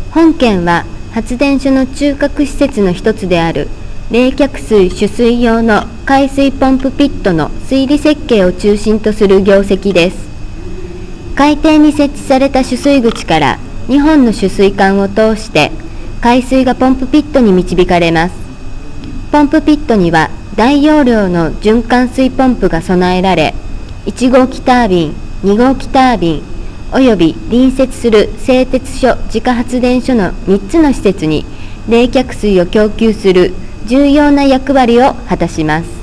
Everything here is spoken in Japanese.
本件は発電所の中核施設の一つである冷却水取水用の海水ポンプピットの水利設計を中心とする業績です。海底に設置された取水口から2本の取水管を通して海水がポンプピットに導かれます。ポンプピットには大容量の循環水ポンプが備えられ、1号機タービン、2号機タービン、および隣接する製鉄所自家発電所の3つの施設に冷却水を供給する重要な役割を果たします。